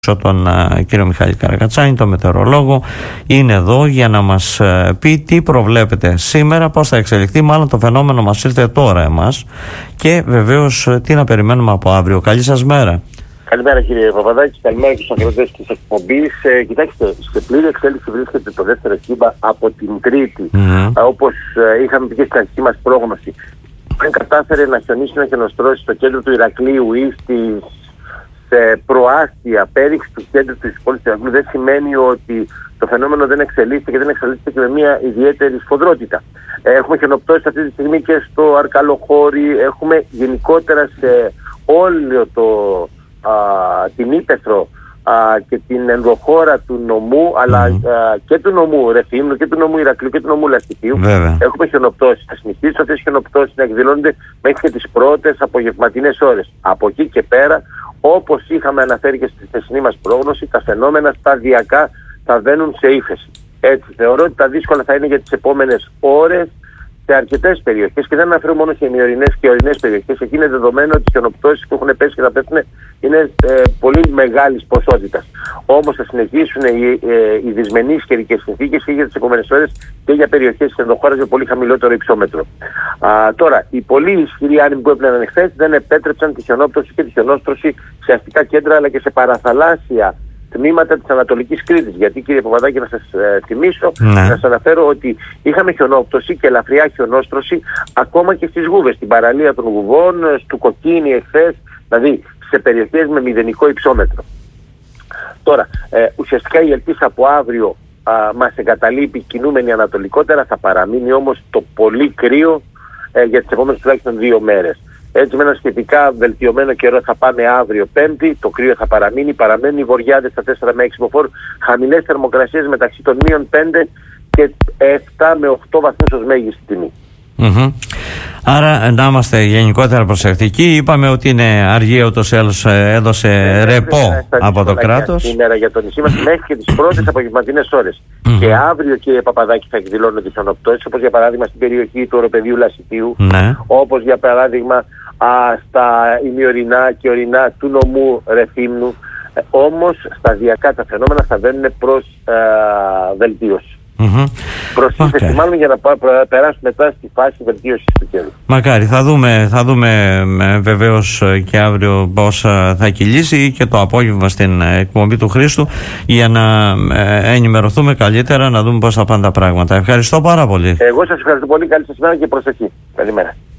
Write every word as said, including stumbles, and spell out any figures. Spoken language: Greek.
τον uh, κύριο Μιχάλη Καρακατσάνη, τον μετεωρολόγο. Είναι εδώ για να μας uh, πει τι προβλέπετε σήμερα, πώς θα εξελιχθεί. Μάλλον το φαινόμενο μας ήρθε τώρα εμάς και βεβαίως uh, τι να περιμένουμε από αύριο. Καλή σας μέρα. Καλημέρα κύριε Παπαδάκη, καλημέρα και στους ακροατές της εκπομπής. Ε, κοιτάξτε, σε πλήρη εξέλιξη βρίσκεται το δεύτερο κύμα από την Τρίτη, mm-hmm. ε, όπως ε, είχαμε πει και στην αρχική μας πρόγνωση. Αν κατάφερε να χιονίσει, να χιονοστρώσει στο κέντρο του Ηρακλείου ή στις σε προάστια πέριξη του κέντρου της πόλης του Ηρακλείου, δεν σημαίνει ότι το φαινόμενο δεν εξελίσσεται και δεν εξελίσσεται και με μια ιδιαίτερη σφοδρότητα. Έχουμε χιονοπτώσεις αυτή τη στιγμή και στο Αρκαλοχώρι, έχουμε γενικότερα σε όλο το, α, την ύπαιθρο α, και την ενδοχώρα του νομού, αλλά mm. α, και του νομού Ρεφίμνου και του νομού Ηρακλείου και του νομού Λαστιχίου. Έχουμε χιονοπτώσεις. Θα συνηθίσει αυτές οι χιονοπτώσεις να εκδηλώνονται μέχρι και τις πρώτες απογευματινές ώρες. Από εκεί και πέρα, όπως είχαμε αναφέρει και στη χθεσινή μας πρόγνωση, τα φαινόμενα σταδιακά θα βαίνουν σε ύφεση. Έτσι θεωρώ ότι τα δύσκολα θα είναι για τις επόμενες ώρες σε αρκετές περιοχές, και δεν αναφέρω μόνο σε ημιορεινές και ορεινές περιοχές. Εκεί είναι δεδομένο ότι οι χιονοπτώσεις που έχουν πέσει και θα πέσουν είναι ε, πολύ μεγάλης ποσότητας. Όμως θα συνεχίσουν οι, ε, οι δυσμενείς καιρικές συνθήκες και για τις επόμενες ώρες και για περιοχές της ενδοχώρας με πολύ χαμηλότερο υψόμετρο. Α, τώρα, οι πολύ ισχυροί άνεμοι που έπλαιναν χθες δεν επέτρεψαν τη χιονόπτωση και τη χιονόστρωση σε αστικά κέντρα αλλά και σε παραθαλάσσια τμήματα της Ανατολικής Κρήτης. Γιατί κύριε Παπαδάκη, να σας ε, θυμίσω, ναι. να σας αναφέρω ότι είχαμε χιονόπτωση και ελαφριά χιονόστρωση ακόμα και στις Γούβες, στην παραλία των Γουβών, στο Κοκκίνι εχθές, δηλαδή σε περιοχές με μηδενικό υψόμετρο. Τώρα, ε, ουσιαστικά η ελπίς από αύριο α, μας εγκαταλείπει κινούμενη ανατολικότερα, θα παραμείνει όμως το πολύ κρύο ε, για τις επόμενες τουλάχιστον δύο μέρες. Έτσι με ένα σχετικά βελτιωμένο καιρό θα πάμε αύριο Πέμπτη, το κρύο θα παραμείνει, παραμένουν οι βοριάδες στα τέσσερα με έξι μποφόρ, χαμηλές θερμοκρασίες μεταξύ των μείον πέντε και επτά με οκτώ βαθμούς ως μέγιστη τιμή. Mm-hmm. Άρα να είμαστε γενικότερα προσεκτικοί. Είπαμε ότι είναι αργία ούτως ή άλλως, έδωσε ε, ρεπό από το κράτος. Σήμερα για το νησί μας μέχρι και τις πρώτες απογευματινές ώρες. Mm-hmm. Και αύριο κύριε Παπαδάκη θα εκδηλώνονται χιονοπτώσεις, όπως για παράδειγμα στην περιοχή του οροπεδίου Λασιτίου, mm-hmm. όπως για παράδειγμα α, στα ημιορεινά και ορεινά του νομού Ρεφίμνου. Ε, όμως σταδιακά τα φαινόμενα θα βαίνουν προς α, βελτίωση. Mm-hmm. Προσύχεση okay. μάλλον για να περάσουμε μετά στη φάση βελτίωσης του καιρού. Μακάρι, θα δούμε, θα δούμε ε, βεβαίως και αύριο πώς θα κυλήσει και το απόγευμα στην εκπομπή του Χρήστου για να ε, ενημερωθούμε καλύτερα, να δούμε πώς θα πάνε τα πράγματα. Ευχαριστώ πάρα πολύ. Εγώ σας ευχαριστώ πολύ, καλή σας μέρα και προσοχή. Καλημέρα.